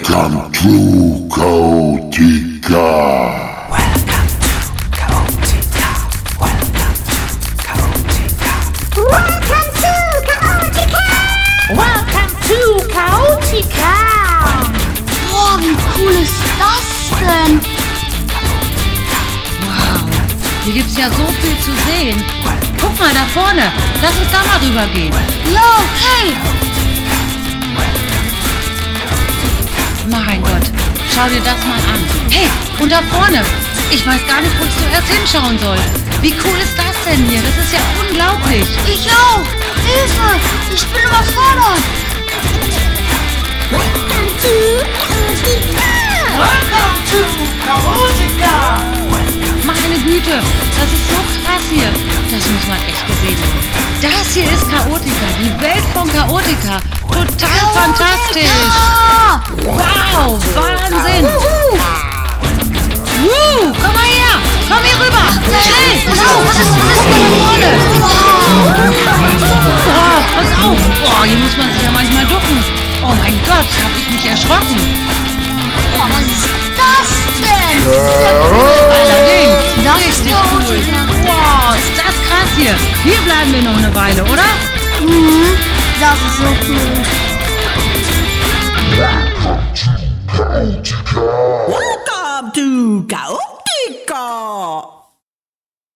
Welcome to Chaotica. Welcome to Chaotica! Boah, wie cool ist das denn? Wow, hier gibt's ja so viel zu sehen. Guck mal da vorne, lass uns da mal rübergehen. Ja, okay. Mein Gott, schau dir das mal an. Hey, und da vorne, ich weiß gar nicht, wo ich zuerst hinschauen soll. Wie cool ist das denn hier? Das ist ja unglaublich. Ich auch. Hilfe, ich bin überfordert. Welcome to Chaotica! Meine Güte, das ist so krass hier. Das muss man echt gesehen haben. Das hier ist Chaotica, die Welt von Chaotica. Total fantastisch. Wow, Wahnsinn. Komm mal her. Komm hier rüber. Schnell. Guck mal da vorne. Oh, pass auf. Oh, hier muss man sich ja manchmal ducken. Oh mein Gott, hab ich mich erschrocken. Boah, was ist das denn? Allerdings, Das ist richtig cool. cool. Wow, ist das krass hier. Hier bleiben wir noch eine Weile, oder? Mhm, das ist so cool. Welcome to Chaotica. Welcome to Chaotica!